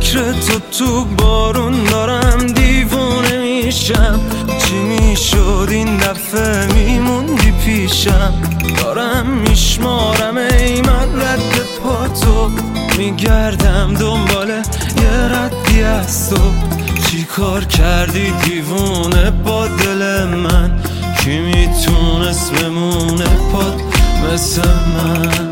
فکر تو بارون دارم دیوونه میشم. چی میشد این دفعه میموندی پیشم؟ دارم میشمارم ای من رد پاتو، میگردم دنبال یه ردی از تو. چی کار کردی دیوونه با دل من؟ کی میتونست بمونه پات مثل من؟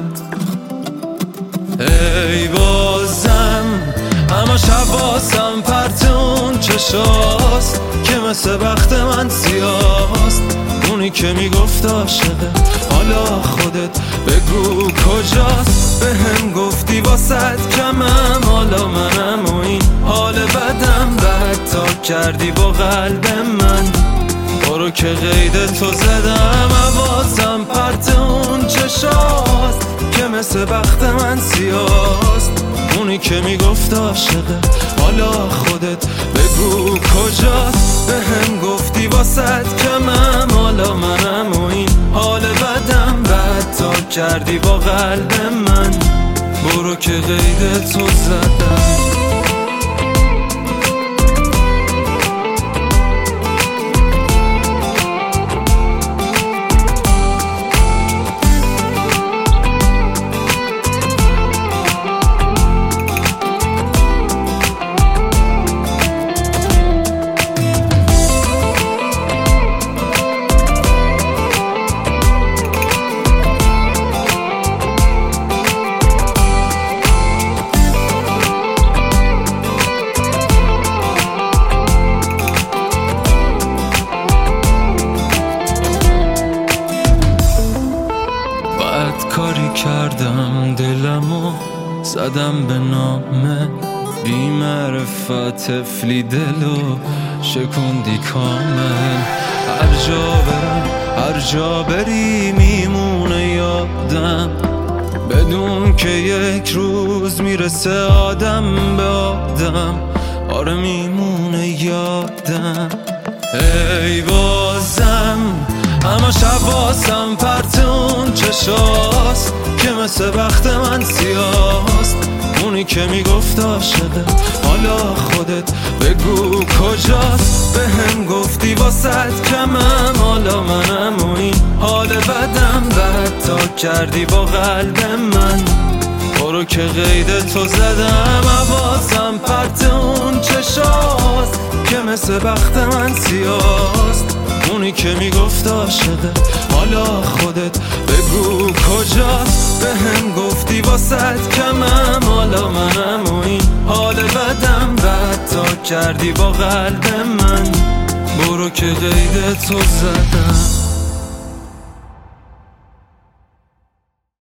ای بازم همش حواسم پرت اون چشاست که مثل بخت من سیاست. اونی که میگفت عاشقه حالا خودت بگو کجاست؟ بهم گفتی واسط کمم حالا منم و این حال بدم بد تا کردی با قلب من. برو که قید تو زدم حواسم پرت اون چشاست که مثل بخت من سیاست. اونی که میگفت عاشقه حالا خودت بگو کجاست؟ بهم گفتی واسط کمم حالا منم و این حال بدم بد تا کردی با قلب من. برو که قید تو زدم. کاری کردم دلمو زدم به نامه بی معرفت طفلی دلو شکوندی کامل. هر جا برم هر جا بری میمونه یادم بدون که یک روز میرسه آدم به آدم. آره میمونه یادم. ای بازم همش حواسم پرت اون چشاست که مثل بخت من سیاست. اونی که میگفت عاشقه حالا خودت بگو کجاست؟ بهم گفتی واسط کمم حالا منم و این حال بدم بد تا کردی با قلب من. برو که قید تو زدم حواسم پرت اون چشاست که مثل بخت من سیاست. اونی که میگفت عاشقه حالا خودت بگو کجاست؟ بهم گفتی واسط کمم حالا منم و این حال بدم بد تا کردی با قلب من. برو که قید تو زدم.